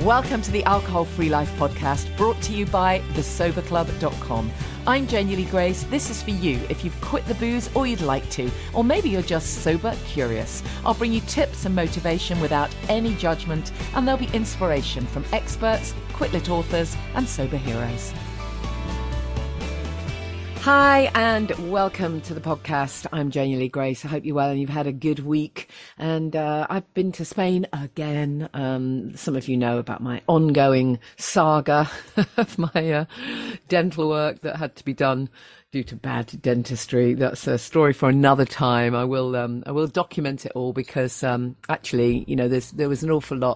Welcome to the Alcohol Free Life podcast, brought to you by thesoberclub.com. I'm Genuinely Grace. This is for you if you've quit the booze or you'd like to, or maybe you're just sober curious. I'll bring you tips and motivation without any judgment, and there'll be inspiration from experts, quit-lit authors, and sober heroes. Hi, and welcome to the podcast. I'm Genuinely Grace. I hope you're well and you've had a good week. And I've been to Spain again. Some of you know about my ongoing saga of my dental work that had to be done due to bad dentistry. That's a story for another time. I will document it all because actually, you know, there was an awful lot.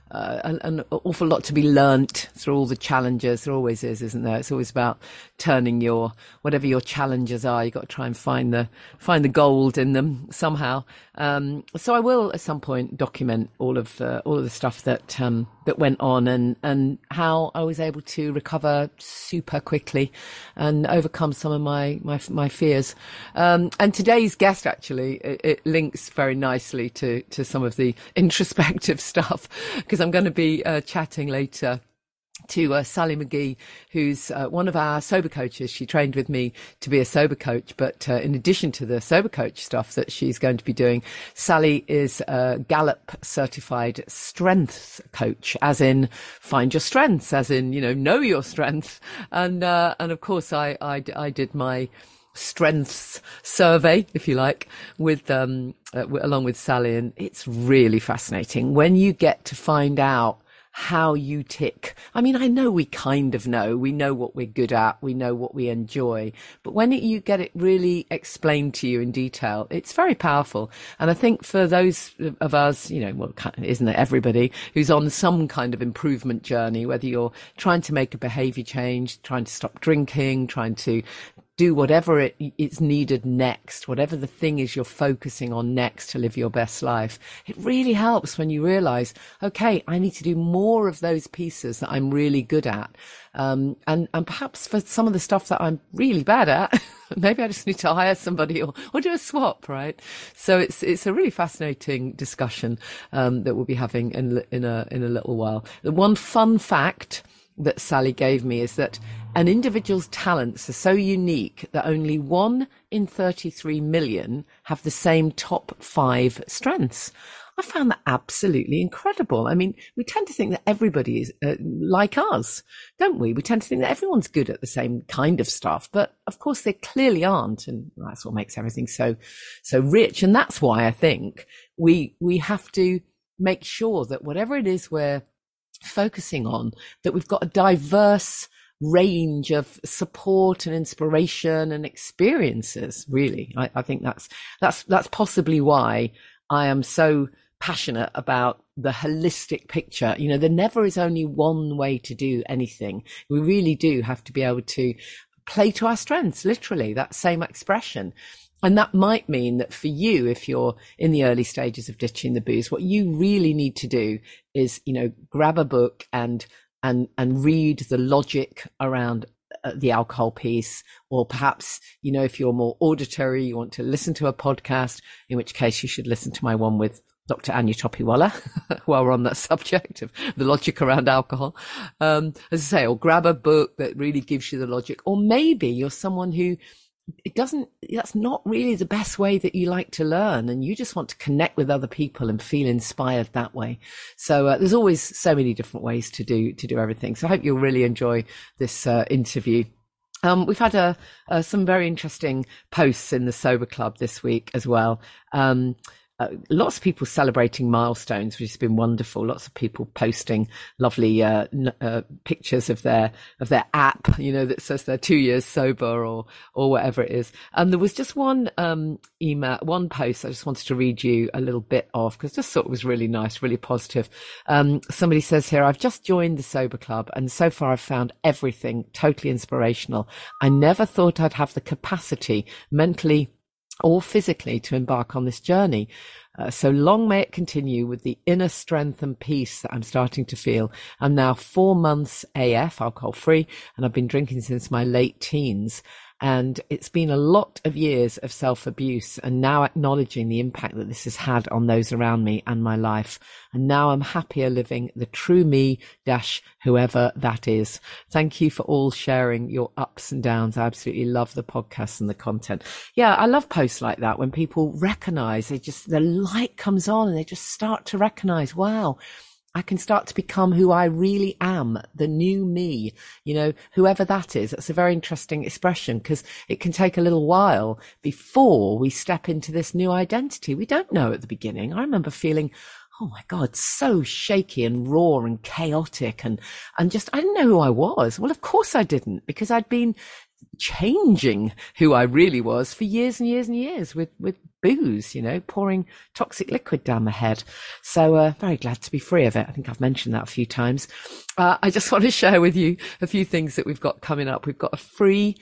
An awful lot to be learnt through all the challenges. There always is, isn't there? It's always about turning whatever your challenges are. You've got to try and find the gold in them somehow. So I will at some point document all of the stuff that went on and how I was able to recover super quickly and overcome some of my fears. And today's guest, actually, it links very nicely to some of the introspective stuff, because I'm going to be chatting later to Sally McGee, who's one of our sober coaches. She trained with me to be a sober coach, but in addition to the sober coach stuff that she's going to be doing, Sally is a Gallup certified strengths coach, as in find your strengths, as in, you know your strengths. And of course I did my strengths survey, if you like, with along with Sally, and it's really fascinating when you get to find out how you tick. I mean, I know we kind of know. We know what we're good at. We know what we enjoy. But when you get it really explained to you in detail, it's very powerful. And I think for those of us, isn't it everybody who's on some kind of improvement journey, whether you're trying to make a behavior change, trying to stop drinking, trying to do whatever it's needed next, whatever the thing is you're focusing on next to live your best life. It really helps when you realize, okay, I need to do more of those pieces that I'm really good at. And perhaps for some of the stuff that I'm really bad at, maybe I just need to hire somebody or do a swap, right? So it's a really fascinating discussion, that we'll be having in a little while. The one fun fact that Sally gave me is that an individual's talents are so unique that only 1 in 33 million have the same top 5 strengths. I found that absolutely incredible. I mean, we tend to think that everybody is like us, don't we? We tend to think that everyone's good at the same kind of stuff, but of course they clearly aren't. And that's what makes everything so rich. And that's why I think we have to make sure that whatever it is we're focusing on, that we've got a diverse range of support and inspiration and experiences. Really, I think that's possibly why I am so passionate about the holistic picture. You know, there never is only one way to do anything. We really do have to be able to play to our strengths, literally, that same expression. And that might mean that for you, if you're in the early stages of ditching the booze, what you really need to do is, grab a book and read the logic around the alcohol piece, or perhaps, if you're more auditory, you want to listen to a podcast, in which case you should listen to my one with Dr. Anya Topiwala, while we're on that subject of the logic around alcohol. As I say, or grab a book that really gives you the logic, or maybe you're someone who that's not really the best way that you like to learn, and you just want to connect with other people and feel inspired that way. So there's always so many different ways to do everything. So I hope you'll really enjoy this interview. We've had some very interesting posts in the Sober Club this week as well. Lots of people celebrating milestones, which has been wonderful. Lots of people posting lovely pictures of their app, that says they're 2 years sober or whatever it is. And there was just one post I just wanted to read you a little bit of, because I just thought it was really nice, really positive. Somebody says here, I've just joined the Sober Club and so far I've found everything totally inspirational. I never thought I'd have the capacity mentally or physically to embark on this journey. So long may it continue with the inner strength and peace that I'm starting to feel. I'm now 4 months AF, alcohol free, and I've been drinking since my late teens. And it's been a lot of years of self-abuse, and now acknowledging the impact that this has had on those around me and my life. And now I'm happier living the true me dash whoever that is. Thank you for all sharing your ups and downs. I absolutely love the podcast and the content. Yeah, I love posts like that when people recognize, the light comes on and they just start to recognize, wow, I can start to become who I really am, the new me, whoever that is. That's a very interesting expression, because it can take a little while before we step into this new identity. We don't know at the beginning. I remember feeling, oh my God, so shaky and raw and chaotic and just, I didn't know who I was. Well, of course I didn't, because I'd been changing who I really was for years and years and years with booze, pouring toxic liquid down my head. So very glad to be free of it. I think I've mentioned that a few times. I just want to share with you a few things that we've got coming up. We've got a free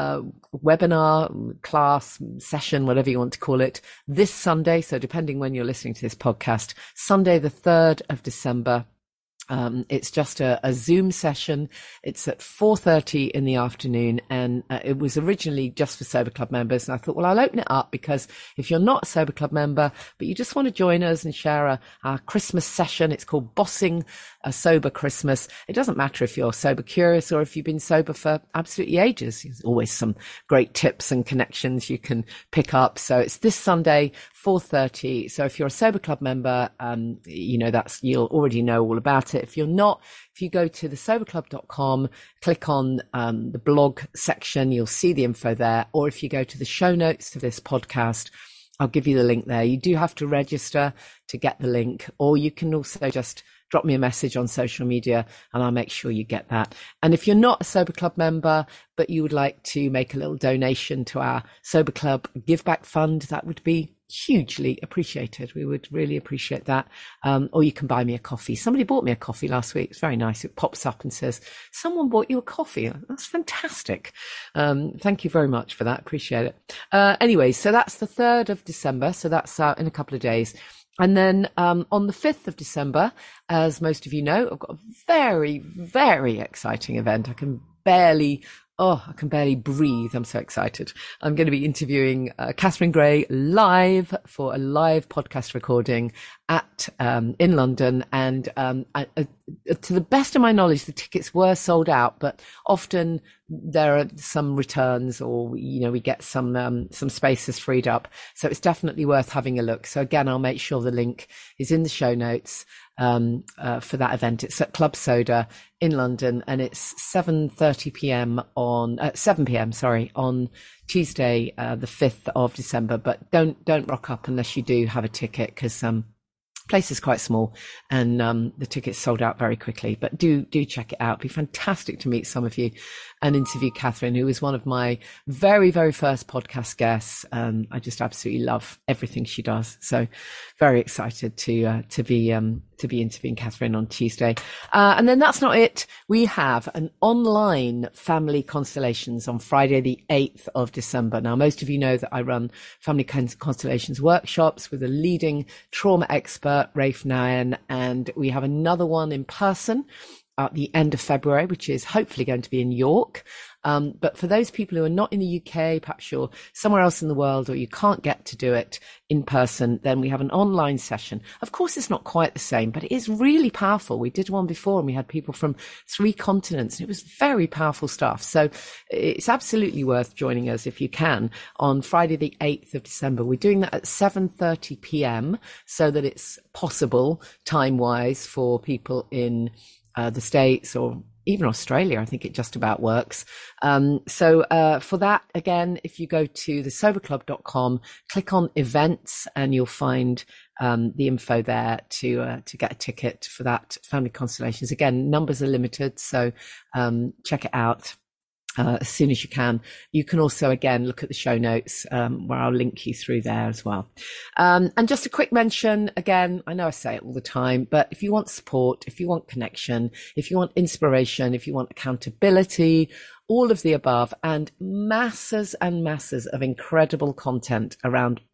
webinar, class, session, whatever you want to call it, this Sunday. So depending when you're listening to this podcast, Sunday, the 3rd of December. It's just a Zoom session. It's at 4:30 in the afternoon, and it was originally just for Sober Club members. And I thought, well, I'll open it up, because if you're not a Sober Club member, but you just want to join us and share our Christmas session, it's called Bossing a Sober Christmas. It doesn't matter if you're sober curious or if you've been sober for absolutely ages. There's always some great tips and connections you can pick up. So it's this Sunday, 4:30. So if you're a Sober Club member, you'll already know all about it. If you're not, if you go to thesoberclub.com, click on the blog section, you'll see the info there. Or if you go to the show notes to this podcast, I'll give you the link there. You do have to register to get the link, or you can also just drop me a message on social media and I'll make sure you get that. And if you're not a Sober Club member, but you would like to make a little donation to our Sober Club Give Back Fund, that would be hugely appreciated. We would really appreciate that. Or you can buy me a coffee. Somebody bought me a coffee last week. It's very nice. It pops up and says, someone bought you a coffee. That's fantastic. Thank you very much for that. Appreciate it. Anyway, so that's the 3rd of December. So that's in a couple of days. And then on the 5th of December, as most of you know, I've got a very, very exciting event. I can barely breathe. I'm so excited. I'm going to be interviewing Catherine Gray live for a live podcast recording in London. And to the best of my knowledge, the tickets were sold out, but often there are some returns, or we get some spaces freed up. So it's definitely worth having a look. So again, I'll make sure the link is in the show notes for that event. It's at Club Soda in London, and it's 7:30 p.m. on Tuesday, the 5th of December. But don't rock up unless you do have a ticket, because place is quite small and the tickets sold out very quickly. But do check it out. It'd be fantastic to meet some of you and interview Catherine, who was one of my very, very first podcast guests. I just absolutely love everything she does. So very excited to be interviewing Catherine on Tuesday. And then that's not it. We have an online family constellations on Friday, the 8th of December. Now, most of you know that I run family constellations workshops with a leading trauma expert, Rafe Nayan, and we have another one in person at the end of February, which is hopefully going to be in York. But for those people who are not in the UK, perhaps you're somewhere else in the world, or you can't get to do it in person, then we have an online session. Of course, it's not quite the same, but it is really powerful. We did one before and we had people from 3 continents, and it was very powerful stuff. So it's absolutely worth joining us if you can on Friday, the 8th of December. We're doing that at 7:30 p.m. so that it's possible time-wise for people in the States or even Australia. I think it just about works. So for that, again, if you go to thesoberclub.com, click on events, and you'll find the info there to get a ticket for that family constellations. Again, numbers are limited, so check it out as soon as you can. You can also, again, look at the show notes where I'll link you through there as well. And just a quick mention, again, I know I say it all the time, but if you want support, if you want connection, if you want inspiration, if you want accountability, all of the above, and masses of incredible content around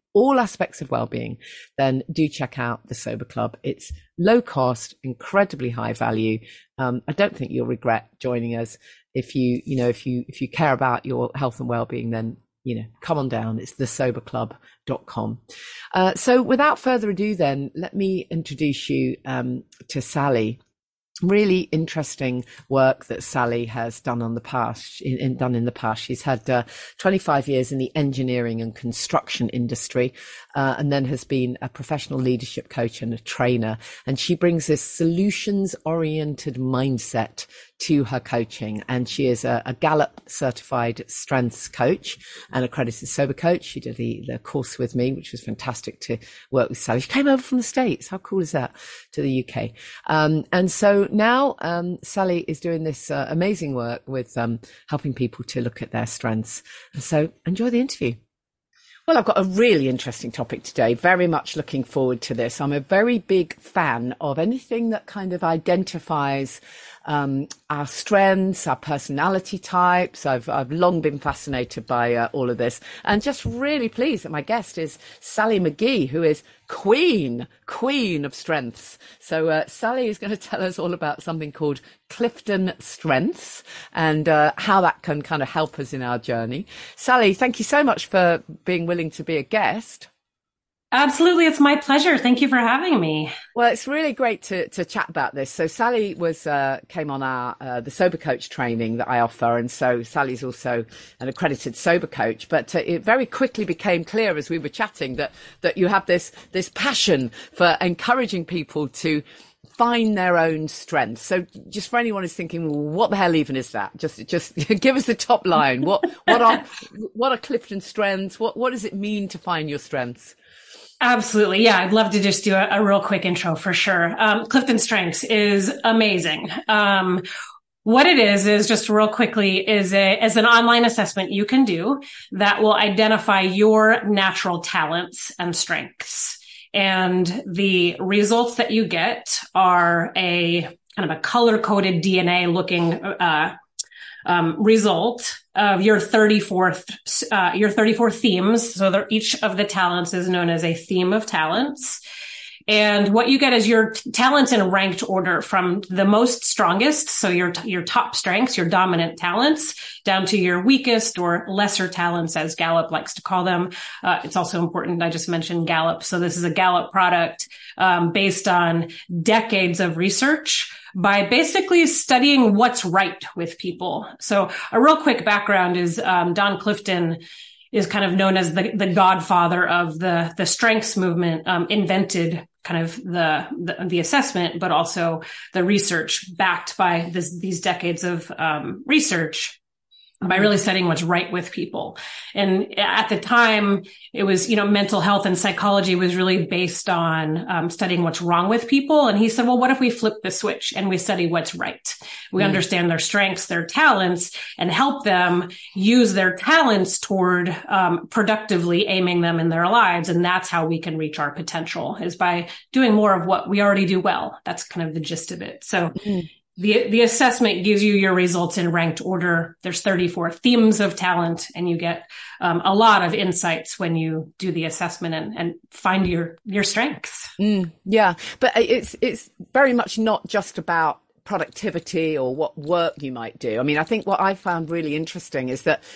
all aspects of well-being, then do check out the Sober Club. It's low cost, incredibly high value. I don't think you'll regret joining us. If you care about your health and well-being, then, come on down. It's thesoberclub.com. So without further ado, then let me introduce you to Sally. Really interesting work that Sally has done in the past. She's had 25 years in the engineering and construction industry, and then has been a professional leadership coach and a trainer. And she brings this solutions-oriented mindset to her coaching. And she is a Gallup certified strengths coach and accredited sober coach. She did the course with me, which was fantastic to work with Sally. She came over from the States. How cool is that? To the UK. And so now Sally is doing this amazing work with helping people to look at their strengths. And so enjoy the interview. Well, I've got a really interesting topic today. Very much looking forward to this. I'm a very big fan of anything that kind of identifies our strengths, our personality types. I've long been fascinated by all of this, and just really pleased that my guest is Sally McGee, who is queen of strengths. So Sally is going to tell us all about something called Clifton Strengths and how that can kind of help us in our journey. Sally, thank you so much for being willing to be a guest. Absolutely. It's my pleasure. Thank you for having me. Well, it's really great to chat about this. So Sally came on our the Sober Coach training that I offer. And so Sally's also an accredited sober coach. But it very quickly became clear as we were chatting that you have this passion for encouraging people to find their own strengths. So just for anyone who's thinking, well, what the hell even is that? Just give us the top line. What are Clifton strengths? What does it mean to find your strengths? Absolutely. Yeah, I'd love to just do a real quick intro for sure. Clifton Strengths is amazing. What it is just real quickly is an online assessment you can do that will identify your natural talents and strengths. And the results that you get are a kind of a color-coded DNA looking result of your 34 themes. So each of the talents is known as a theme of talents. And what you get is your talents in ranked order from the most strongest. So your top strengths, your dominant talents, down to your weakest or lesser talents, as Gallup likes to call them. It's also important. I just mentioned Gallup. So this is a Gallup product, based on decades of research by basically studying what's right with people. So a real quick background is, Don Clifton is kind of known as the godfather of the strengths movement, invented kind of the assessment, but also the research backed by these decades of research by really studying what's right with people. And at the time, it was, mental health and psychology was really based on studying what's wrong with people. And he said, well, what if we flip the switch and we study what's right? We understand their strengths, their talents, and help them use their talents toward productively aiming them in their lives. And that's how we can reach our potential, is by doing more of what we already do well. That's kind of the gist of it. So the assessment gives you your results in ranked order. There's 34 themes of talent, and you get a lot of insights when you do the assessment and find your strengths. Yeah, but it's very much not just about productivity or what work you might do. I mean, I think what I found really interesting is that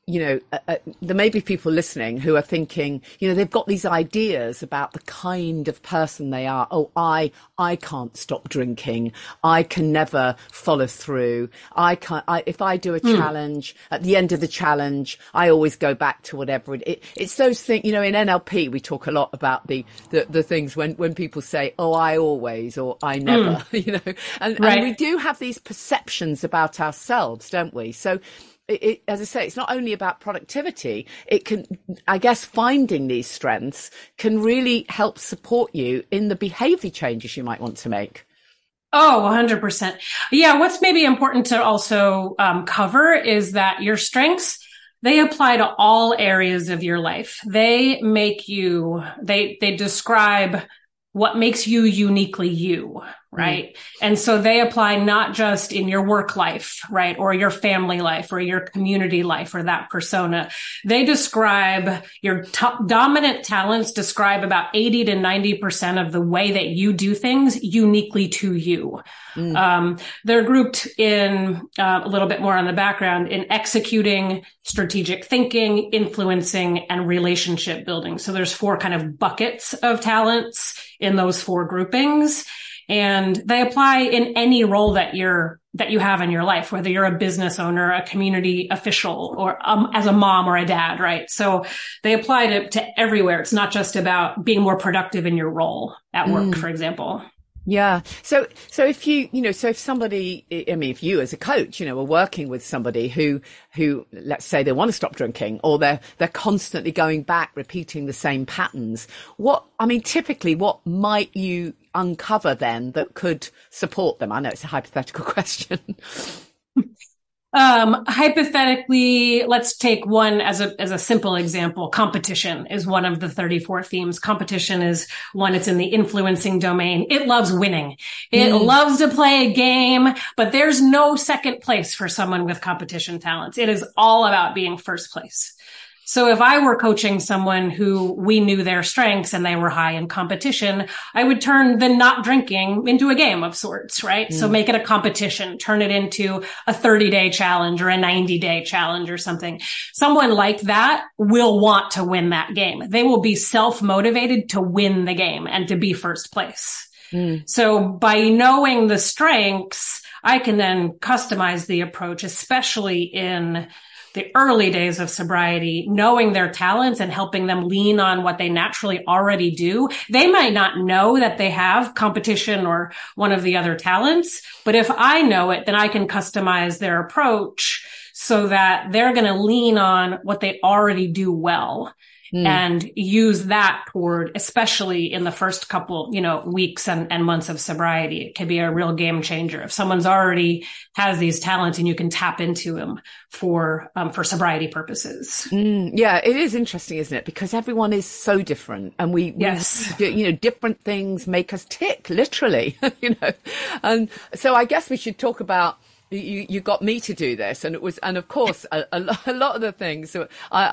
there may be people listening who are thinking, they've got these ideas about the kind of person they are. Oh, I can't stop drinking. I can never follow through. If I do a challenge, at the end of the challenge, I always go back to whatever it's those things, in NLP, we talk a lot about the things when people say, oh, I always, or I never, and we do have these perceptions about ourselves, don't we? So, as I say, it's not only about productivity. It can, I guess, finding these strengths can really help support you in the behavior changes you might want to make. Oh, 100%. Yeah. What's maybe important to also cover is that your strengths, they apply to all areas of your life. They make you, they describe what makes you uniquely you, right? And so they apply not just in your work life, right? Or your family life or your community life or that persona. They describe your top dominant talents describe about 80 to 90% of the way that you do things uniquely to you. They're grouped in a little bit more on the background in executing, strategic thinking, influencing, and relationship building. So there's 4 kind of buckets of talents in those 4 groupings. And they apply in any role that you have in your life, whether you're a business owner, a community official, or as a mom or a dad, right? So they apply to everywhere. It's not just about being more productive in your role at work, for example. Yeah. So if if somebody, I mean, if you as a coach, are working with somebody who, let's say they want to stop drinking, or they're constantly going back, repeating the same patterns, typically what might you uncover then that could support them? I know it's a hypothetical question. Hypothetically, let's take one as a simple example. Competition is one of the 34 themes. Competition is one. It's in the influencing domain. It loves winning. It loves to play a game, but there's no second place for someone with competition talents. It is all about being first place. So if I were coaching someone who we knew their strengths and they were high in competition, I would turn the not drinking into a game of sorts, right? So make it a competition, turn it into a 30-day challenge or a 90-day challenge or something. Someone like that will want to win that game. They will be self-motivated to win the game and to be first place. So by knowing the strengths, I can then customize the approach, especially in the early days of sobriety, knowing their talents and helping them lean on what they naturally already do. They might not know that they have competition or one of the other talents, but if I know it, then I can customize their approach so that they're going to lean on what they already do well. And use that toward, especially in the first couple, weeks and months of sobriety. It could be a real game changer. If someone's already has these talents and you can tap into them for sobriety purposes. Yeah, it is interesting, isn't it? Because everyone is so different, and we different things make us tick, literally, And so I guess we should talk about. You got me to do this, and of course, a lot of the things. So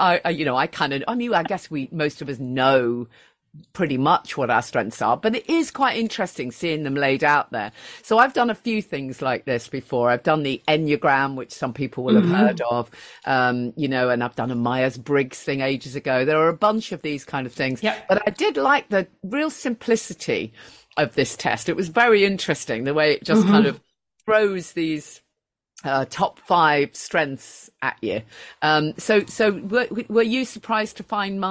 I guess most of us know pretty much what our strengths are, but it is quite interesting seeing them laid out there. So I've done a few things like this before. I've done the Enneagram, which some people will have heard of, and I've done a Myers-Briggs thing ages ago. There are a bunch of these kind of things, but I did like the real simplicity of this test. It was very interesting, the way it just kind of throws these top 5 strengths at you. So were you surprised to find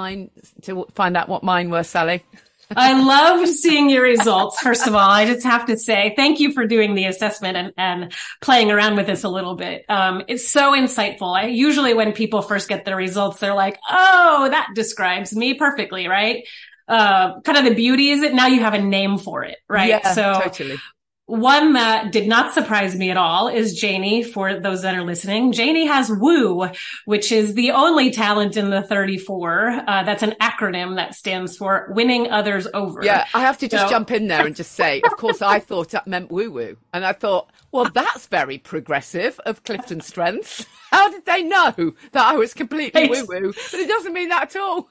out what mine were, Sally? I loved seeing your results. First of all, I just have to say thank you for doing the assessment and playing around with this a little bit. It's so insightful. Usually when people first get their results, they're like, oh, that describes me perfectly, right? Kind of the beauty is that now you have a name for it, right? Yeah, so totally. One that did not surprise me at all is Janie. For those that are listening, Janie has WOO, which is the only talent in the 34. That's an acronym that stands for winning others over. Yeah, I have to just jump in there and just say, of course, I thought that meant woo-woo. And I thought, well, that's very progressive of Clifton Strengths. How did they know that I was completely woo-woo? But it doesn't mean that at all.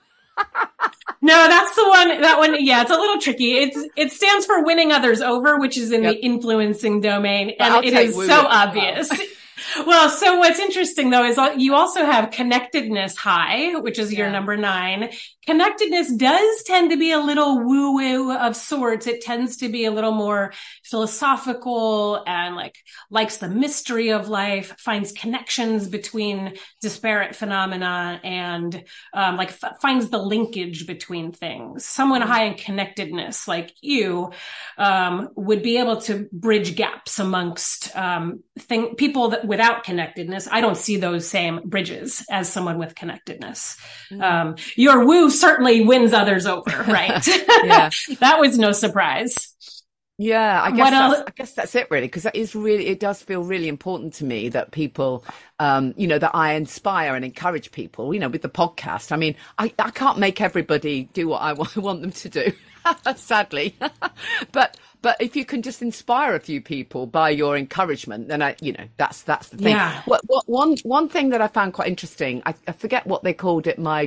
No, that's the one, that one. Yeah, it's a little tricky. It stands for winning others over, which is in the influencing domain. And it is so obvious. Well, so what's interesting though is you also have connectedness high, which is your number 9. Connectedness does tend to be a little woo-woo of sorts. It tends to be a little more philosophical and likes the mystery of life, finds connections between disparate phenomena and finds the linkage between things. Someone high in connectedness like you would be able to bridge gaps amongst people that without connectedness. I don't see those same bridges as someone with connectedness. Your woo certainly wins others over, right? Yeah. That was no surprise. Yeah, I guess that's it really, because it does feel really important to me that people, that I inspire and encourage people, with the podcast. I mean, I can't make everybody do what I want them to do, sadly, but But if you can just inspire a few people by your encouragement, then that's the thing. Yeah. One thing that I found quite interesting, I forget what they called it, my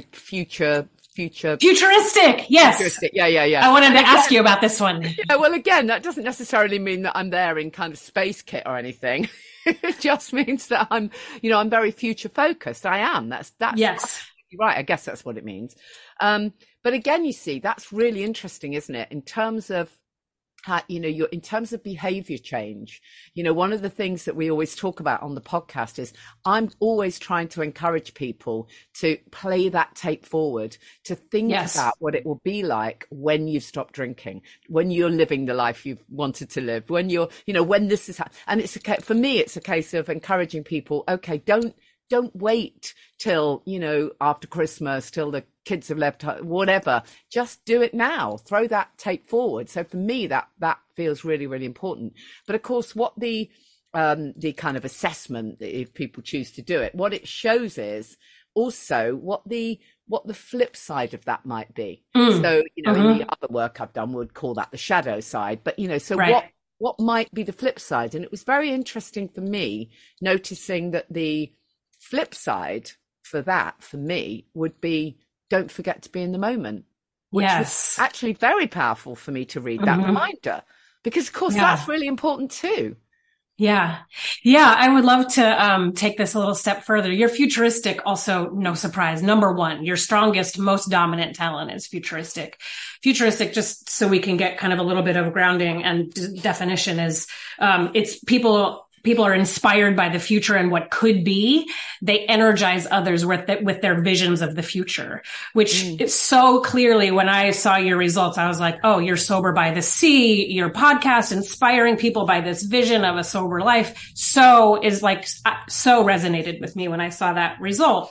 futuristic. Yes. Futuristic. Yeah. I wanted to ask you about this one. Yeah, well, again, that doesn't necessarily mean that I'm there in kind of space kit or anything. It just means that I'm very future focused. I am. That's Yes. Right. I guess that's what it means. But again, you see, that's really interesting, isn't it? In terms of in terms of behavior change, one of the things that we always talk about on the podcast is I'm always trying to encourage people to play that tape forward, to think about what it will be like when you've stopped drinking, when you're living the life you've wanted to live, when when this is and for me, it's a case of encouraging people. Okay, don't wait till, after Christmas, till the kids have left, whatever. Just do it now. Throw that tape forward. So for me, that feels really, really important. But of course, what the kind of assessment, if people choose to do it, what it shows is also what the flip side of that might be. So, in the other work I've done, would call that the shadow side. But, so right. What might be the flip side? And it was very interesting for me noticing that the flip side for me would be don't forget to be in the moment, which was actually very powerful for me to read that reminder, because of course that's really important too. Yeah. I would love to take this a little step further. You're futuristic, also, no surprise. Number one, your strongest, most dominant talent is futuristic. Futuristic, just so we can get kind of a little bit of grounding and definition, is it's people are inspired by the future and what could be. They energize others with their visions of the future, which is so clearly, when I saw your results, I was like, oh, you're sober by the sea, your podcast inspiring people by this vision of a sober life. So resonated with me when I saw that result.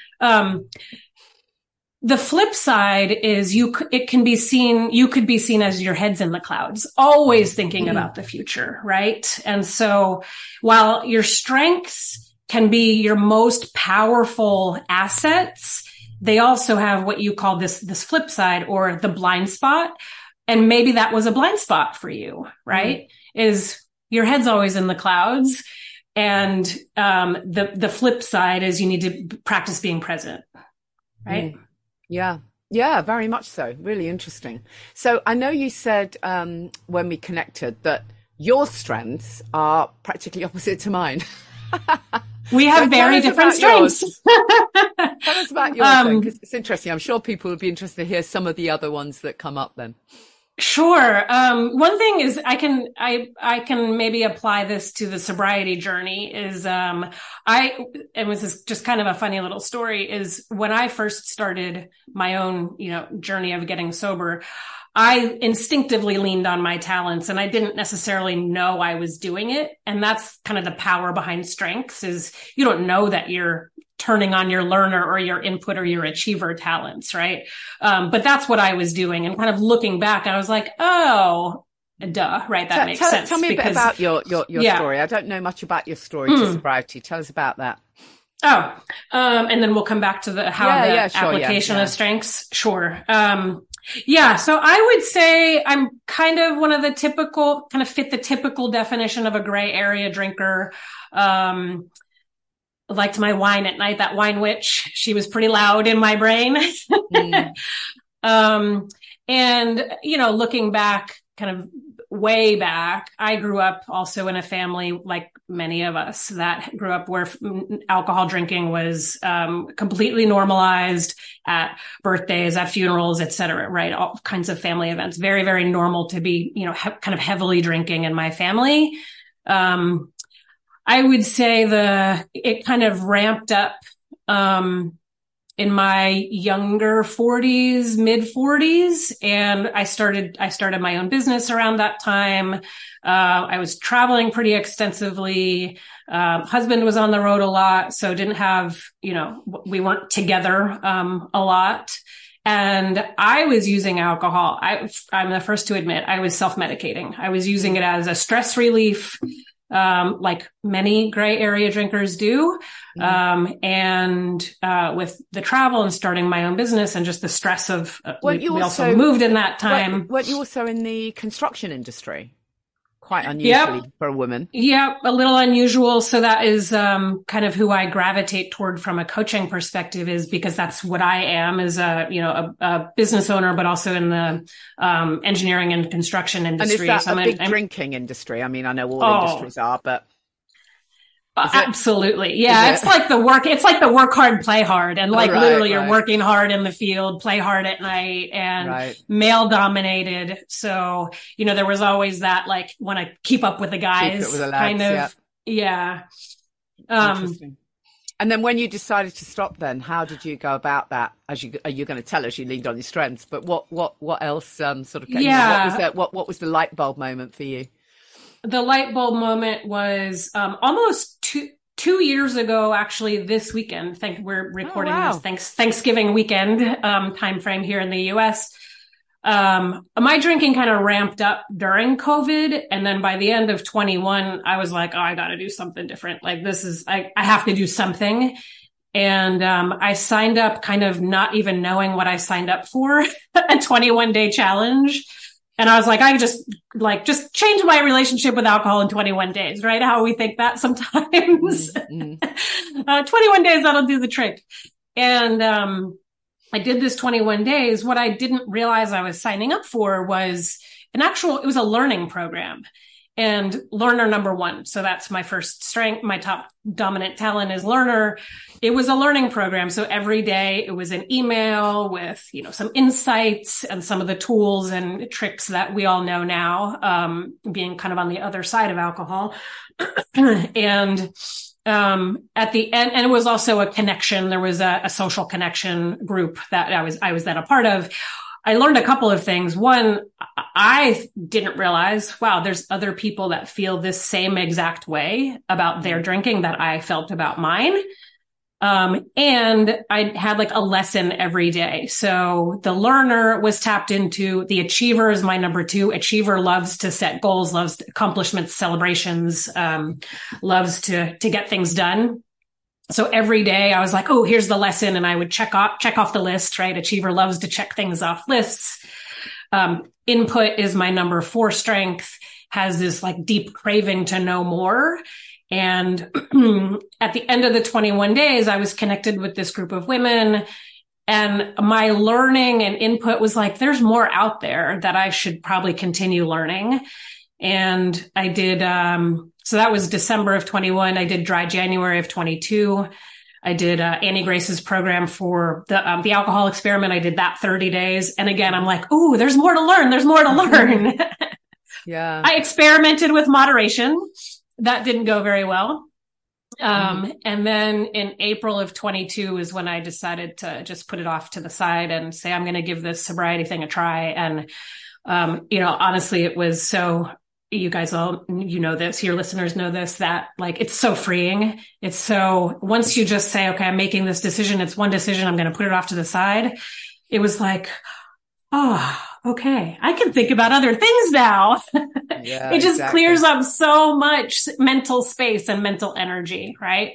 The flip side is you could be seen as your head's in the clouds, always thinking about the future, right? And so while your strengths can be your most powerful assets, they also have what you call this flip side, or the blind spot. And maybe that was a blind spot for you, right? Is your head's always in the clouds. And the flip side is you need to practice being present, right? Yeah, very much so. Really interesting. So I know you said when we connected that your strengths are practically opposite to mine. We have very different strengths. Tell us about yours, because it's interesting. I'm sure people would be interested to hear some of the other ones that come up then. Sure. One thing is I can maybe apply this to the sobriety journey is, and this is just kind of a funny little story, is when I first started my own, journey of getting sober, I instinctively leaned on my talents, and I didn't necessarily know I was doing it. And that's kind of the power behind strengths, is you don't know that you're turning on your learner or your input or your achiever talents, right? But that's what I was doing. And kind of looking back, I was like, oh, duh, right? That makes sense. Tell me a bit about your story. I don't know much about your story to sobriety. Tell us about that. Oh, and then we'll come back to the application of strengths. Sure. So I would say I'm kind of one of the fit the typical definition of a gray area drinker. Liked my wine at night, that wine witch. She was pretty loud in my brain. And, looking back, kind of way back, I grew up also in a family, like many of us, that grew up where alcohol drinking was completely normalized at birthdays, at funerals, et cetera, right? All kinds of family events. Very, very normal to be, kind of heavily drinking in my family. I would say it kind of ramped up, in my younger 40s, mid 40s. And I started my own business around that time. I was traveling pretty extensively. Husband was on the road a lot. So didn't have, we weren't together, a lot. And I was using alcohol. I'm the first to admit I was self-medicating. I was using it as a stress relief. like many gray area drinkers do. And with the travel and starting my own business and just the stress of, we also moved in that time. Weren't you also in the construction industry? Quite unusually for a woman. Yeah, a little unusual. So that is kind of who I gravitate toward from a coaching perspective, is because that's what I am, as a business owner, but also in the engineering and construction industry. And is that a big drinking industry? I mean, I know all industries are, but absolutely. Yeah. It's like the work hard, play hard. And literally you're working hard in the field, play hard at night, and male dominated. So, there was always that, like, want to keep up with the guys kind of. Yeah. Interesting. And then when you decided to stop, then how did you go about that? Are you going to tell us you leaned on your strengths, but what else sort of came? What was the light bulb moment for you? The light bulb moment was almost two years ago, actually, this weekend. We're recording this Thanksgiving weekend time frame here in the U.S. My drinking kind of ramped up during COVID, and then by the end of 21, I was like, I got to do something different. Like, I have to do something. And I signed up, kind of not even knowing what I signed up for, a 21-day challenge. And I was like, I just change my relationship with alcohol in 21 days, right? How we think that sometimes. 21 days, that'll do the trick. And I did this 21 days. What I didn't realize I was signing up for was it was a learning program. And learner number one. So that's my first strength. My top dominant talent is learner. It was a learning program. So every day it was an email with, some insights and some of the tools and tricks that we all know now, being kind of on the other side of alcohol. And at the end, and it was also a connection. There was a social connection group that I was then a part of. I learned a couple of things. One, I didn't realize, wow, there's other people that feel this same exact way about their drinking that I felt about mine. And I had like a lesson every day. So the learner was tapped into. The achiever is my number two. Achiever loves to set goals, loves accomplishments, celebrations, loves to get things done. So every day I was like, oh, here's the lesson. And I would check off the list, right? Achiever loves to check things off lists. Input is my number four strength, has this like deep craving to know more. And at the end of the 21 days, I was connected with this group of women, and my learning and input was like, there's more out there that I should probably continue learning. And I did, so that was December of 21. I did dry January of 22. I did Annie Grace's program for the alcohol experiment. I did that 30 days. And again, I'm like, ooh, there's more to learn. There's more to learn. Yeah. I experimented with moderation. That didn't go very well. And then in April of 22 is when I decided to just put it off to the side and say, I'm going to give this sobriety thing a try. And, honestly, it was so, you guys all, this, your listeners know this, that like, it's so freeing. It's so, once you just say, okay, I'm making this decision. It's one decision. I'm going to put it off to the side. It was like, oh, okay, I can think about other things now. Yeah, it just clears up so much mental space and mental energy, right?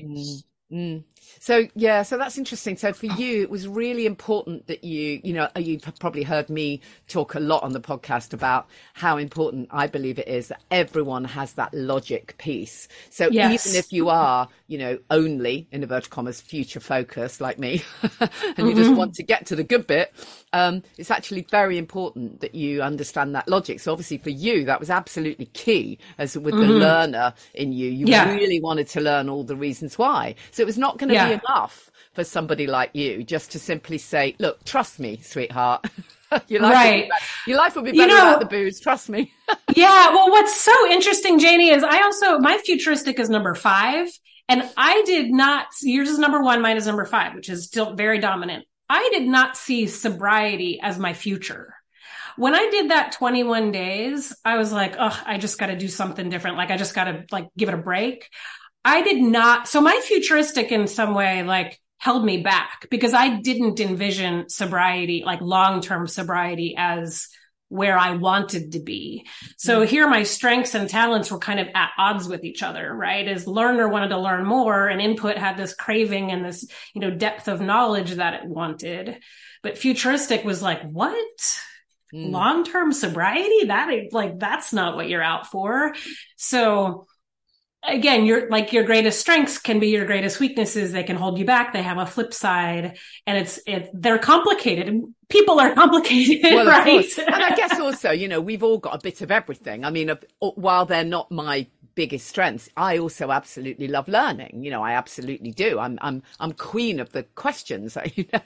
So that's interesting. So for you, it was really important that you've probably heard me talk a lot on the podcast about how important I believe it is that everyone has that logic piece. So even if you are, only in inverted commas, future focused like me, and you just want to get to the good bit, it's actually very important that you understand that logic. So obviously for you, that was absolutely key, as with the learner in you. You really wanted to learn all the reasons why. So it was not going to be enough for somebody like you just to simply say, look, trust me, sweetheart. Your life will be better without the booze. Trust me. Yeah. Well, what's so interesting, Janie, is my futuristic is number 5. And I did not, yours is number 1, mine is number 5, which is still very dominant. I did not see sobriety as my future. When I did that 21 days, I was like, oh, I just got to do something different. Like, I just got to give it a break. I did not. So my futuristic in some way, held me back because I didn't envision sobriety, long-term sobriety, as where I wanted to be. So here my strengths and talents were kind of at odds with each other, right? As learner wanted to learn more, and input had this craving and this, depth of knowledge that it wanted. But futuristic was like, what? Long-term sobriety? That's not what you're out for. So again, your greatest strengths can be your greatest weaknesses. They can hold you back. They have a flip side, and they're complicated. People are complicated, well, right? And I guess also, we've all got a bit of everything. I mean, while they're not my biggest strengths, I also absolutely love learning. I absolutely do. I'm queen of the questions.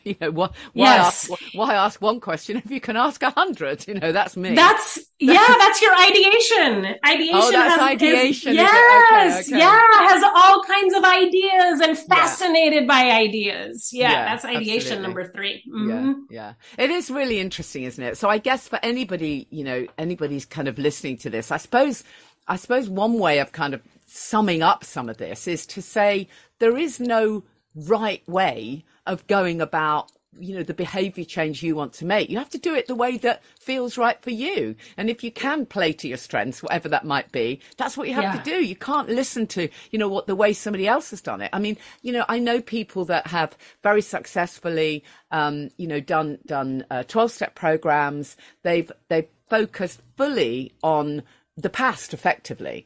Why ask one question if you can ask 100? That's me. That's your ideation. Oh, that's ideation. Yes. Okay. Yeah. Has all kinds of ideas and fascinated by ideas. Yeah. That's ideation absolutely. number 3. Mm-hmm. Yeah. It is really interesting, isn't it? So I guess for anybody, anybody's kind of listening to this, I suppose one way of kind of summing up some of this is to say there is no right way of going about, the behavior change you want to make. You have to do it the way that feels right for you. And if you can play to your strengths, whatever that might be, that's what you have to do. You can't listen to, what the way somebody else has done it. I mean, I know people that have very successfully, done 12-step programs. They've focused fully on the past effectively.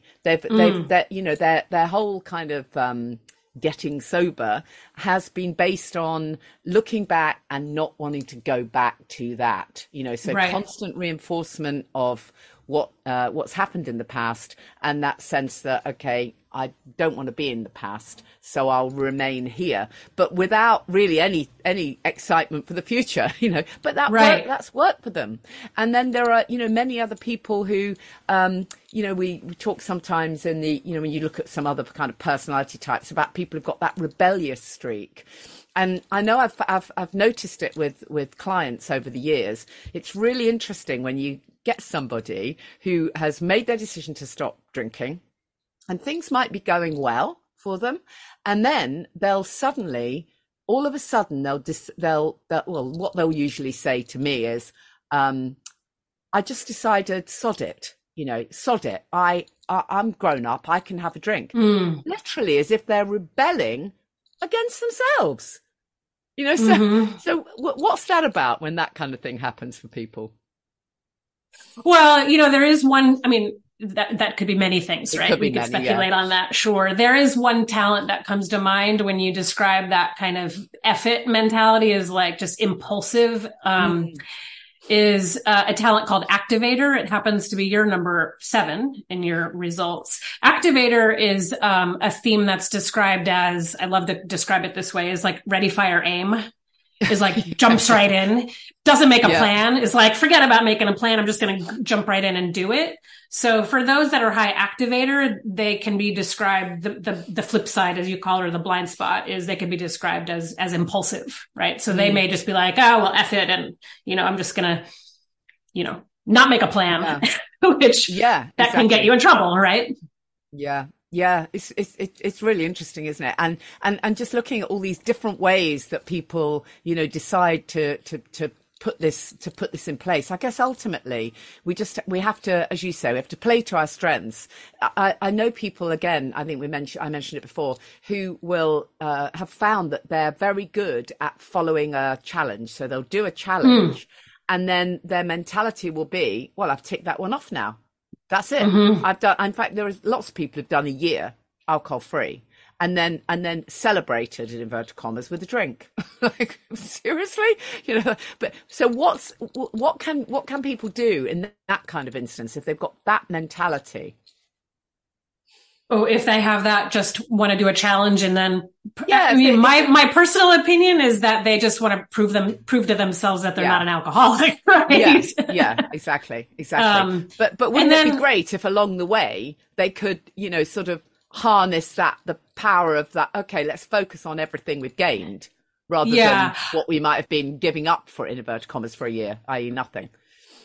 Their whole kind of getting sober has been based on looking back and not wanting to go back to that. Constant reinforcement of what's happened in the past, and that sense that, okay, I don't want to be in the past, so I'll remain here, but without really any excitement for the future, but that's worked for them. And then there are, many other people who, we talk sometimes in the, when you look at some other kind of personality types about people who've got that rebellious streak. And I know I've noticed it with clients over the years. It's really interesting when you get somebody who has made their decision to stop drinking, and things might be going well for them, and then they'll suddenly, all of a sudden, what they'll usually say to me is, "I just decided, sod it, sod it. I'm grown up. I can have a drink." Literally, as if they're rebelling against themselves. So what's that about when that kind of thing happens for people? Well, there is one. I mean, that could be many things, right? We could speculate on that. Sure. There is one talent that comes to mind when you describe that kind of effort mentality is like just impulsive, is a talent called activator. It happens to be your number 7 in your results. Activator is a theme that's described as, I love to describe it this way, is like ready, fire, aim. Is like jumps right in, doesn't make a plan, is like, forget about making a plan. I'm just going to jump right in and do it. So for those that are high activator, they can be described, the flip side, as you call it, or the blind spot, is they can be described as impulsive, right? So they may just be like, oh, well, F it. And, I'm just going to, not make a plan, which that can get you in trouble, right? Yeah. Yeah, it's really interesting, isn't it? And just looking at all these different ways that people, decide to put this in place. I guess ultimately we have to, as you say, we have to play to our strengths. I know people, again, I think I mentioned it before, who will have found that they're very good at following a challenge. So they'll do a challenge, and then their mentality will be, well, I've ticked that one off now. That's it. I've done. In fact, there are lots of people who've done a year alcohol free, and then celebrated, in inverted commas, with a drink. Like, seriously, But so what can people do in that kind of instance if they've got that mentality? Oh, if they have that, just want to do a challenge and then, my personal opinion is that they just want to prove to themselves that they're not an alcoholic, right? Yeah, exactly. But wouldn't it be great if along the way they could, sort of harness the power of that? Okay, let's focus on everything we've gained rather than what we might have been giving up for, in inverted commas, for a year, i.e. nothing.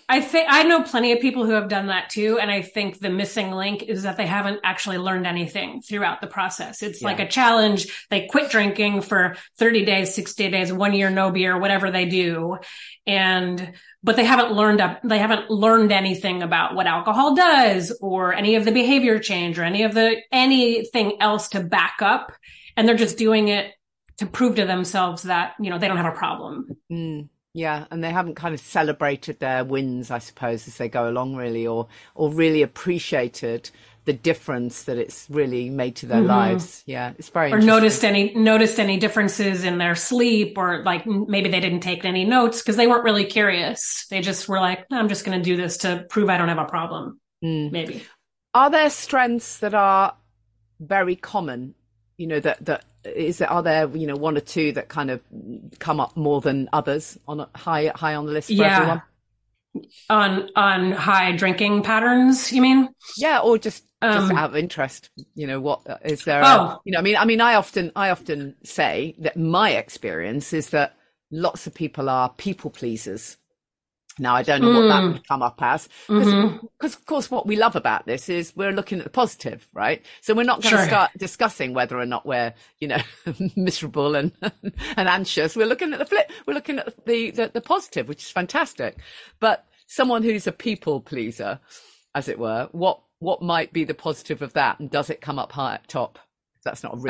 I think I know plenty of people who have done that too. And I think the missing link is that they haven't actually learned anything throughout the process. It's like a challenge. They quit drinking for 30 days, 60 days, 1 year, no beer, whatever they do. But they haven't learned anything about what alcohol does or any of the behavior change or anything else to back up. And they're just doing it to prove to themselves that, they don't have a problem. Yeah, and they haven't kind of celebrated their wins, I suppose, as they go along, really, or really appreciated the difference that it's really made to their lives. Yeah, it's very interesting. Or noticed any differences in their sleep, or like maybe they didn't take any notes because they weren't really curious. They just were like, I'm just going to do this to prove I don't have a problem. Maybe. Are there strengths that are very common? Are there one or two that kind of come up more than others on high on the list for everyone? On high drinking patterns, you mean? Yeah, or just out of interest, what is there? I often say that my experience is that lots of people are people pleasers. Now, I don't know what that would come up as, because of course, what we love about this is we're looking at the positive, right? So we're not going to start discussing whether or not we're, miserable and anxious. We're looking at the flip. We're looking at the positive, which is fantastic. But someone who's a people pleaser, as it were, what might be the positive of that, and does it come up high at top? That's not a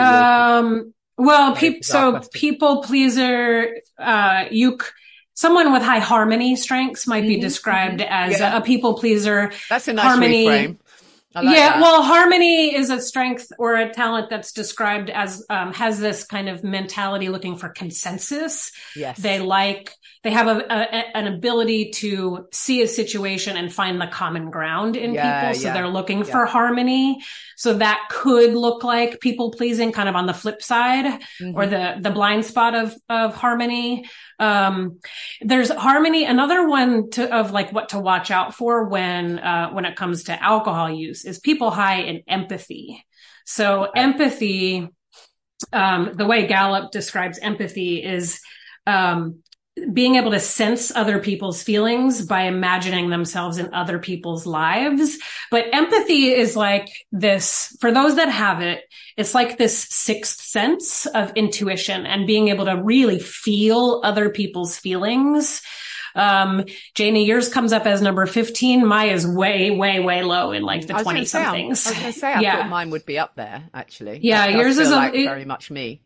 really people pleaser, someone with high harmony strengths might be described as a people pleaser. That's a nice reframe. Well, harmony is a strength or a talent that's described as has this kind of mentality looking for consensus. Yes. They have an ability to see a situation and find the common ground in people. So they're looking for harmony. So that could look like people pleasing kind of on the flip side, or the blind spot of harmony. There's harmony. Another one of like what to watch out for when it comes to alcohol use is people high in empathy. So empathy, the way Gallup describes empathy is, being able to sense other people's feelings by imagining themselves in other people's lives. But empathy is like this, for those that have it, it's like this sixth sense of intuition and being able to really feel other people's feelings. Janie, yours comes up as number 15. Mine is way, way, way low in like the 20 somethings. I was going to say, I thought mine would be up there, actually. Yeah, yours is very much me.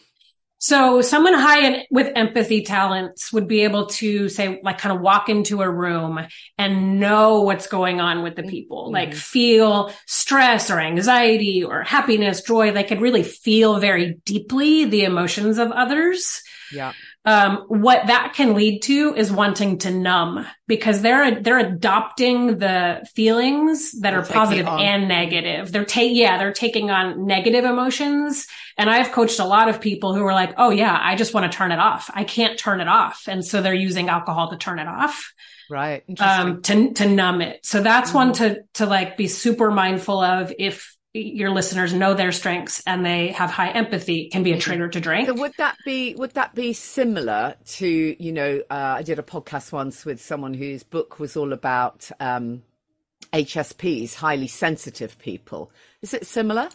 So someone high with empathy talents would be able to say, like, kind of walk into a room and know what's going on with the people, like feel stress or anxiety or happiness, joy. They could really feel very deeply the emotions of others. Yeah. What that can lead to is wanting to numb, because they're adopting the feelings that are positive and negative. They're taking on negative emotions. And I've coached a lot of people who are like, oh yeah, I just want to turn it off. I can't turn it off. And so they're using alcohol to turn it off. Right. To numb it. So that's one to like be super mindful of. If your listeners know their strengths and they have high empathy, can be a trigger to drink. So would that be similar to, I did a podcast once with someone whose book was all about HSPs, highly sensitive people. Is it similar?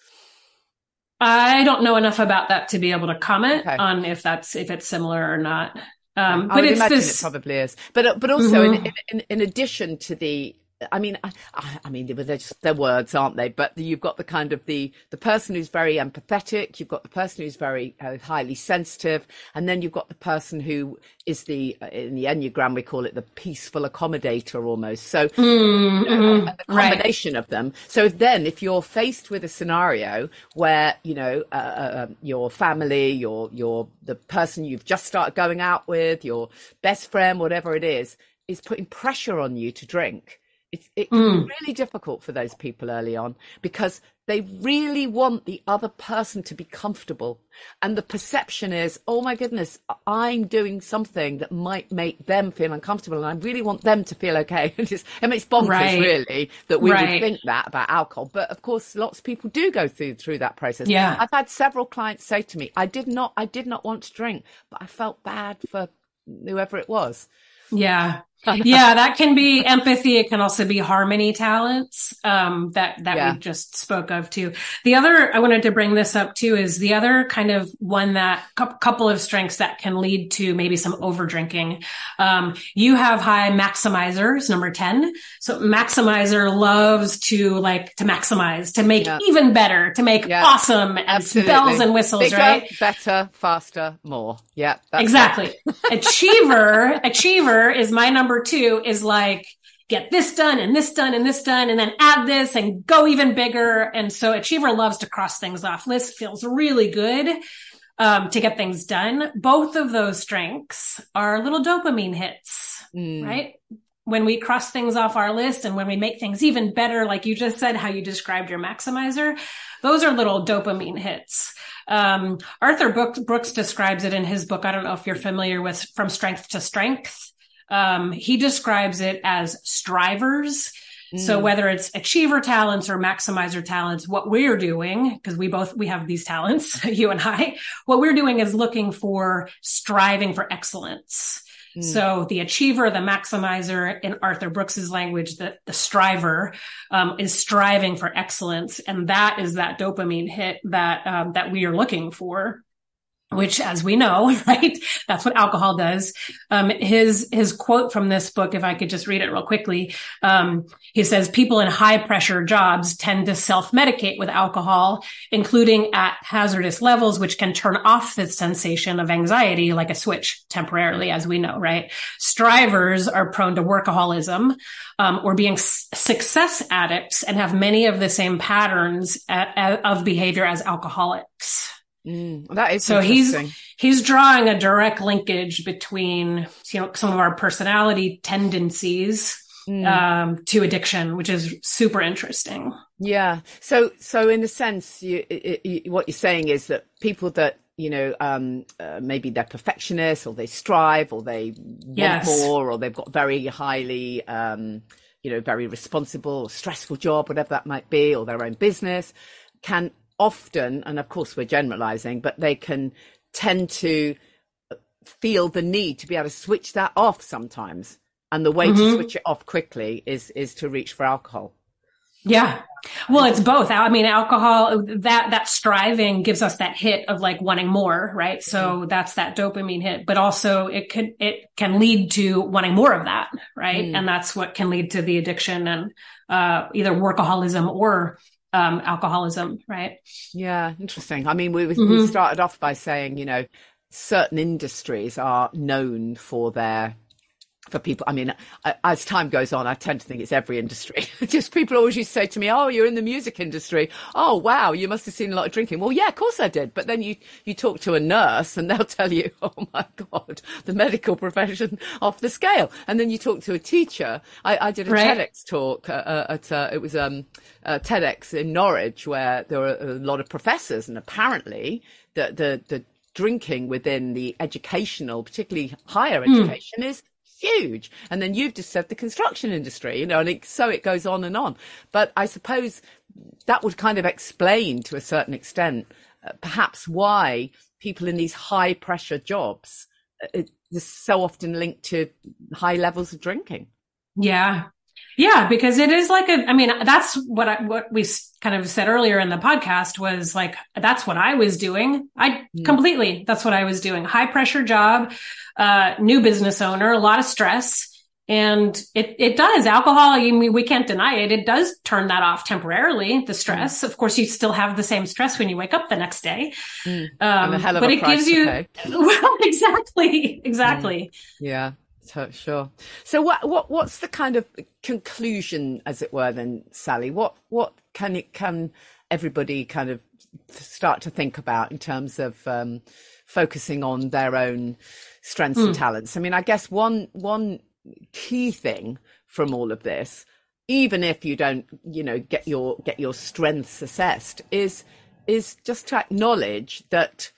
I don't know enough about that to be able to comment on if it's similar or not. I would imagine it probably is. But also in addition to the, I mean, they're just their words, aren't they? But you've got the kind of the person who's very empathetic. You've got the person who's very highly sensitive, and then you've got the person who is in the Enneagram we call it the peaceful accommodator almost. So the combination of them. So if you're faced with a scenario where your family, the person you've just started going out with, your best friend, whatever it is putting pressure on you to drink. It can be really difficult for those people early on, because they really want the other person to be comfortable. And the perception is, oh my goodness, I'm doing something that might make them feel uncomfortable, and I really want them to feel okay. It's bonkers, really, that we would think that about alcohol. But of course, lots of people do go through that process. Yeah. I've had several clients say to me, I did not want to drink, but I felt bad for whoever it was. Yeah. Yeah, that can be empathy. It can also be harmony talents, that Yeah. we just spoke of too. The other, I wanted to bring this up too, is the other kind of one that couple of strengths that can lead to maybe some over drinking. You have high maximizers, number 10. So maximizer loves to maximize, to make even better, to make awesome and absolutely. bells and whistles, bigger, right? better, faster, more. Yeah. Exactly. Achiever is my number 2, is like, get this done and this done and this done, and then add this and go even bigger. And so achiever loves to cross things off lists, feels really good to get things done. Both of those strengths are little dopamine hits, right? When we cross things off our list and when we make things even better, like you just said, how you described your maximizer, those are little dopamine hits. Arthur Brooks describes it in his book. I don't know if you're familiar with From Strength to Strength. He describes it as strivers. So whether it's achiever talents or maximizer talents, what we're doing, because we have these talents, you and I, what we're doing is looking for striving for excellence. So the achiever, the maximizer, in Arthur Brooks's language, the striver, is striving for excellence. And that is that dopamine hit that we are looking for, which, as we know, right, that's what alcohol does. His quote from this book, if I could just read it real quickly, he says, people in high pressure jobs tend to self-medicate with alcohol, including at hazardous levels, which can turn off the sensation of anxiety like a switch temporarily, as we know, right? Strivers are prone to workaholism, or being success addicts, and have many of the same patterns of behavior as alcoholics. That is so interesting. He's drawing a direct linkage between, some of our personality tendencies to addiction, which is super interesting. Yeah. So in a sense, what you're saying is that people that, maybe they're perfectionists, or they strive, or they want more, or they've got very highly, very responsible, stressful job, whatever that might be, or their own business, can often, and of course we're generalizing, but they can tend to feel the need to be able to switch that off sometimes. And the way to switch it off quickly is to reach for alcohol. Yeah. Well, it's both. I mean, alcohol, that striving gives us that hit of like wanting more, right? So that's that dopamine hit, but also it can lead to wanting more of that, right? And that's what can lead to the addiction and either workaholism or alcoholism, right? Yeah, interesting. I mean, we started off by saying, certain industries are known for people. I mean, as time goes on, I tend to think it's every industry. Just people always used to say to me, "Oh, you're in the music industry. Oh, wow, you must have seen a lot of drinking." Well, yeah, of course I did. But then you talk to a nurse and they'll tell you, "Oh my God, the medical profession off the scale." And then you talk to a teacher. I did a TEDx talk it was TEDx in Norwich, where there were a lot of professors, and apparently the drinking within the educational, particularly higher education, is huge. And then you've just said the construction industry, and so it goes on and on. But I suppose that would kind of explain to a certain extent perhaps why people in these high pressure jobs are so often linked to high levels of drinking. Yeah, because it is that's what we kind of said earlier in the podcast was like, that's what I was doing. That's what I was doing. High pressure job, new business owner, a lot of stress. And it does. Alcohol, we can't deny it. It does turn that off temporarily, the stress. Of course, you still have the same stress when you wake up the next day. And a hell of but a it price gives you, to pay. well, exactly. Yeah. Sure. So what's the kind of conclusion, as it were, then, Sally? What can everybody kind of start to think about in terms of focusing on their own strengths and talents? I mean, I guess one key thing from all of this, even if you don't, get your strengths assessed, is just to acknowledge that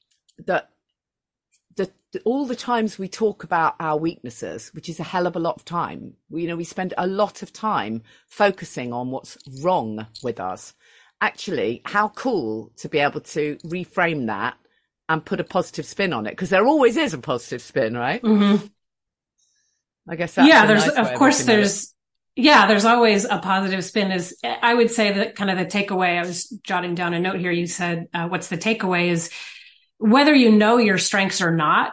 all the times we talk about our weaknesses, which is a hell of a lot of time, we spend a lot of time focusing on what's wrong with us. Actually, how cool to be able to reframe that and put a positive spin on it, because there always is a positive spin, right? I guess that's yeah, a there's, nice way of course, looking at it. there's always a positive spin. Is, I would say that kind of the takeaway, I was jotting down a note here. You said, what's the takeaway is whether you know your strengths or not,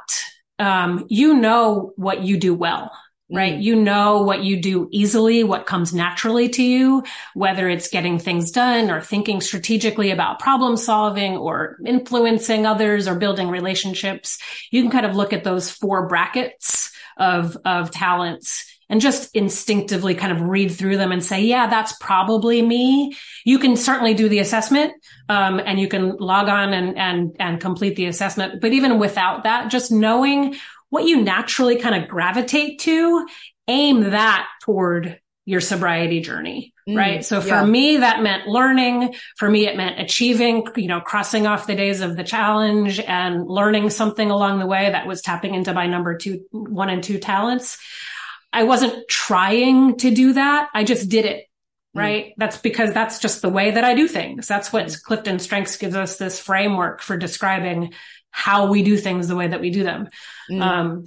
you know what you do well. Right. You know what you do easily, what comes naturally to you, whether it's getting things done or thinking strategically about problem solving or influencing others or building relationships. You can kind of look at those 4 brackets of talents and just instinctively kind of read through them and say, yeah, that's probably me. You can certainly do the assessment, and you can log on and complete the assessment. But even without that, just knowing what you naturally kind of gravitate to, aim that toward your sobriety journey, right? So for me, that meant learning. For me, it meant achieving, crossing off the days of the challenge and learning something along the way that was tapping into my number 1 and 2 talents. I wasn't trying to do that. I just did it, right? That's because that's just the way that I do things. That's what Clifton Strengths gives us, this framework for describing how we do things the way that we do them. And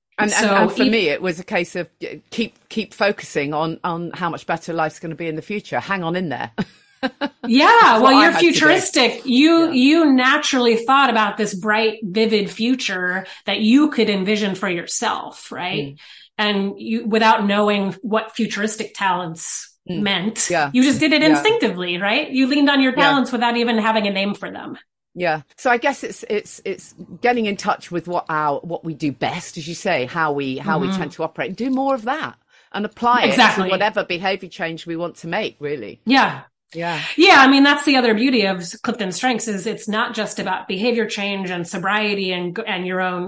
for me, it was a case of keep focusing on how much better life's going to be in the future. Hang on in there. Yeah. Well, you're futuristic. You naturally thought about this bright, vivid future that you could envision for yourself. Right. And you, without knowing what futuristic talents meant, you just did it instinctively, right? You leaned on your talents without even having a name for them. Yeah. So I guess it's getting in touch with what we do best, as you say, how we tend to operate, and do more of that and apply it to whatever behavior change we want to make, really. Yeah. Yeah. Yeah. I mean, that's the other beauty of Clifton Strengths is it's not just about behavior change and sobriety and your own,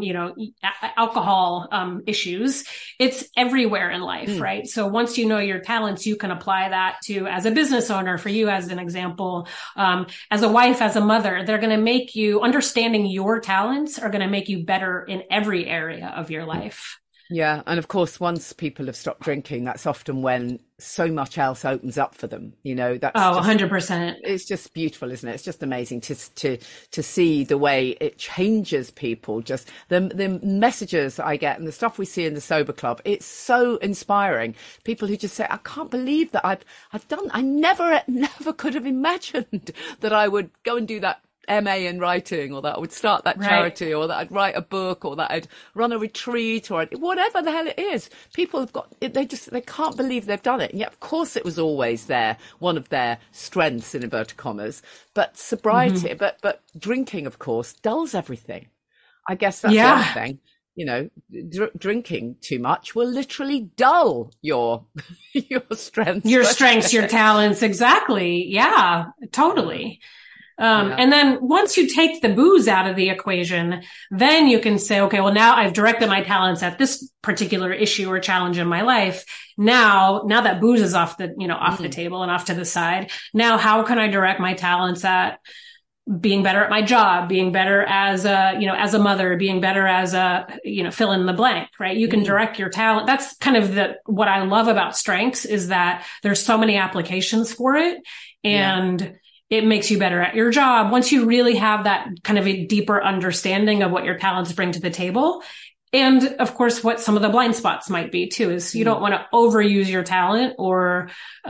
alcohol, issues. It's everywhere in life, right? So once you know your talents, you can apply that to, as a business owner, for you as an example, as a wife, as a mother, they're going to make you, understanding your talents are going to make you better in every area of your life. Yeah. And of course, once people have stopped drinking, that's often when so much else opens up for them. That's 100%. It's just beautiful, isn't it? It's just amazing to see the way it changes people. Just the messages I get and the stuff we see in the Sober Club. It's so inspiring. People who just say, I can't believe that I never could have imagined that I would go and do that MA in writing, or that I would start that charity, or that I'd write a book, or that I'd run a retreat, or whatever the hell it is. People have got, they can't believe they've done it. And yet, of course, it was always one of their strengths, in inverted commas. But sobriety, but drinking, of course, dulls everything. I guess that's the other thing. Drinking too much will literally dull your strengths. Your strengths, your talents. Exactly. Yeah, totally. And then once you take the booze out of the equation, then you can say, okay, well, now I've directed my talents at this particular issue or challenge in my life. Now that booze is off the table and off to the side, now how can I direct my talents at being better at my job, being better as a mother, being better as fill in the blank, right? You can direct your talent. That's kind of what I love about strengths is that there's so many applications for it. And it makes you better at your job. Once you really have that kind of a deeper understanding of what your talents bring to the table. And of course, what some of the blind spots might be too, is you don't want to overuse your talent, or,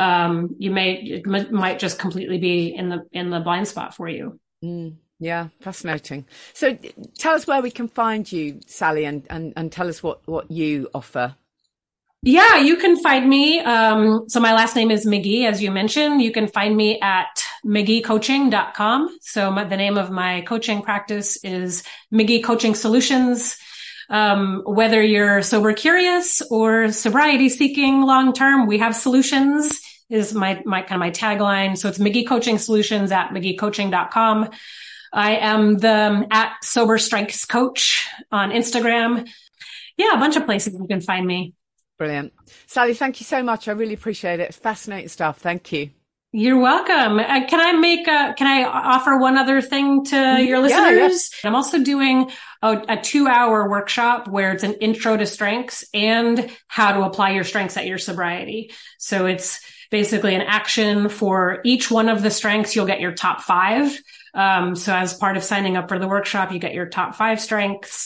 it might just completely be in the blind spot for you. Yeah. Fascinating. So tell us where we can find you, Sally, and tell us what you offer. Yeah, you can find me. So my last name is McGee, as you mentioned. You can find me at McGeeCoaching.com. So the name of my coaching practice is McGee Coaching Solutions. Whether you're sober curious or sobriety seeking long-term, we have solutions is my tagline. So it's McGee Coaching Solutions at McGeeCoaching.com. I am the at Sober Strengths Coach on Instagram. Yeah, a bunch of places you can find me. Brilliant. Sally, thank you so much. I really appreciate it. Fascinating stuff. Thank you. You're welcome. Can I offer one other thing to your listeners? Yeah. I'm also doing a 2-hour workshop where it's an intro to strengths and how to apply your strengths at your sobriety. So it's basically an action for each one of the strengths. You'll get your top 5. So as part of signing up for the workshop, you get your top 5 strengths.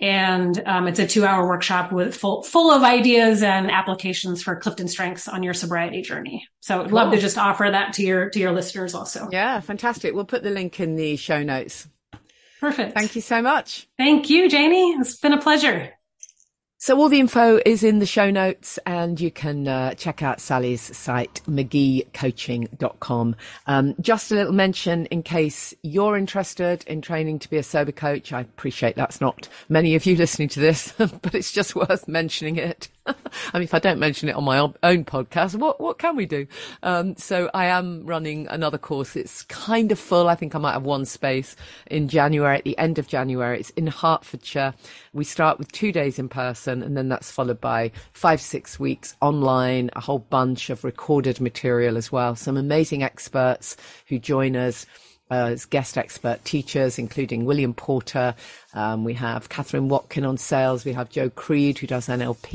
And it's a 2-hour workshop with full of ideas and applications for Clifton Strengths on your sobriety journey. So I'd love to just offer that to your listeners also. Yeah, fantastic. We'll put the link in the show notes. Perfect. Thank you so much. Thank you, Janie. It's been a pleasure. So all the info is in the show notes, and you can check out Sally's site, mcgeecoaching.com. Just a little mention in case you're interested in training to be a sober coach. I appreciate that's not many of you listening to this, but it's just worth mentioning it. I mean, if I don't mention it on my own podcast, what can we do? So I am running another course. It's kind of full. I think I might have one space in January, at the end of January. It's in Hertfordshire. We start with 2 days in person, and then that's followed by 5-6 weeks online, a whole bunch of recorded material as well. Some amazing experts who join us as guest expert teachers, including William Porter. We have Catherine Watkin on sales. We have Joe Creed, who does an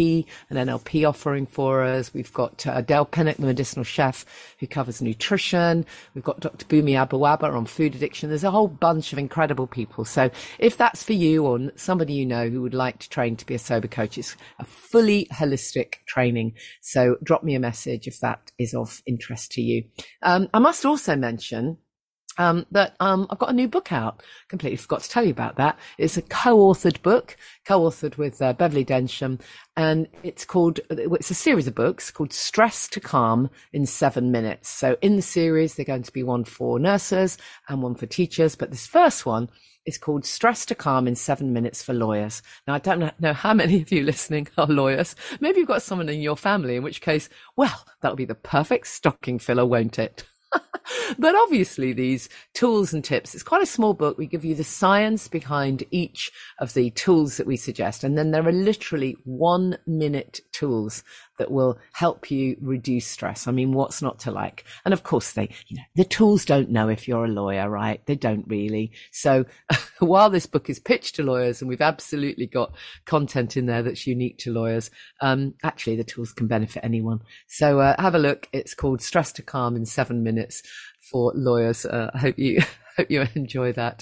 NLP offering for us. We've got Dale Pinnock, the medicinal chef, who covers nutrition. We've got Dr. Bumi Abawaba on food addiction. There's a whole bunch of incredible people. So if that's for you or somebody you know who would like to train to be a sober coach, it's a fully holistic training. So drop me a message if that is of interest to you. I must also mention that I've got a new book out. Completely forgot to tell you about that. It's a co-authored book, co-authored with Beverly Densham, and it's a series of books called Stress to Calm in 7 minutes. So in the series, they're going to be one for nurses and one for teachers, but this first one is called Stress to Calm in 7 minutes for lawyers. Now, I don't know how many of you listening are lawyers. Maybe you've got someone in your family, in which case, well, that'll be the perfect stocking filler, won't it? But obviously these tools and tips, it's quite a small book. We give you the science behind each of the tools that we suggest. And then there are literally 1-minute tools that will help you reduce stress. I mean, what's not to like? And of course the tools don't know if you're a lawyer, right? They don't really. So while this book is pitched to lawyers, and we've absolutely got content in there that's unique to lawyers, actually the tools can benefit anyone. So have a look. It's called Stress to Calm in 7 minutes for lawyers. I hope you enjoy that.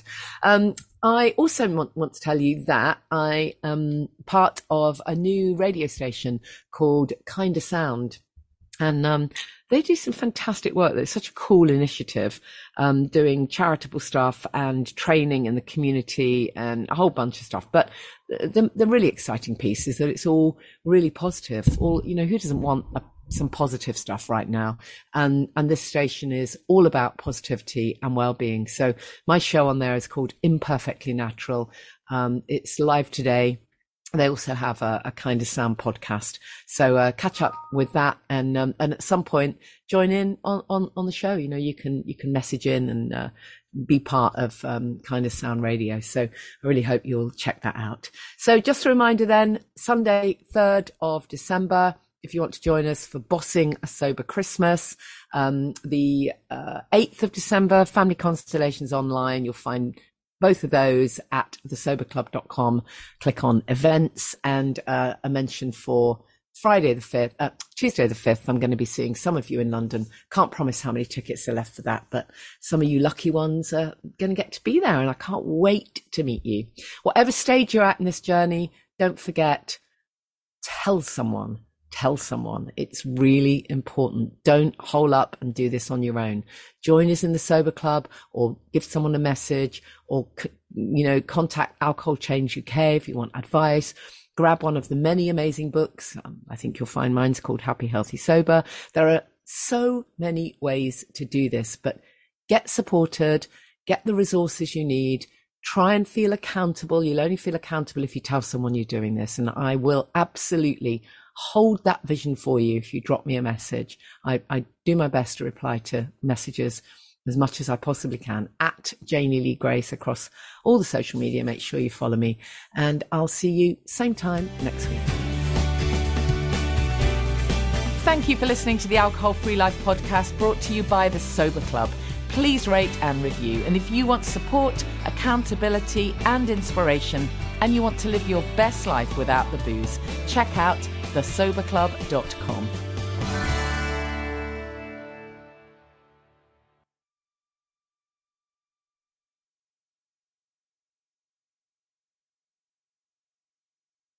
I also want to tell you that I am part of a new radio station called Kinda Sound. And they do some fantastic work. It's such a cool initiative, doing charitable stuff and training in the community and a whole bunch of stuff. But the really exciting piece is that it's all really positive. Who doesn't want some positive stuff right now? And this station is all about positivity and well-being. So my show on there is called Imperfectly Natural. It's live today. They also have a Kinda Sound podcast. So catch up with that, and at some point join in on the show. You can message in and be part of Kinda Sound Radio. So I really hope you'll check that out. So just a reminder then, Sunday 3rd of December, if you want to join us for Bossing a Sober Christmas. The 8th of December, Family Constellations Online. You'll find both of those at thesoberclub.com. Click on events, and a mention for Tuesday the 5th. I'm going to be seeing some of you in London. Can't promise how many tickets are left for that, but some of you lucky ones are going to get to be there, and I can't wait to meet you. Whatever stage you're at in this journey, don't forget, tell someone. It's really important. Don't hole up and do this on your own. Join us in the Sober Club, or give someone a message, or contact Alcohol Change UK if you want advice. Grab one of the many amazing books. I think you'll find mine's called Happy, Healthy, Sober. There are so many ways to do this, but get supported, get the resources you need. Try and feel accountable. You'll only feel accountable if you tell someone you're doing this, and I will absolutely hold that vision for you if you drop me a message. I do my best to reply to messages as much as I possibly can at Janie Lee Grace across all the social media. Make sure you follow me, and I'll see you same time next week. Thank you for listening to the Alcohol Free Life podcast, brought to you by the Sober Club. Please rate and review. And if you want support, accountability and inspiration, and you want to live your best life without the booze, check out thesoberclub.com.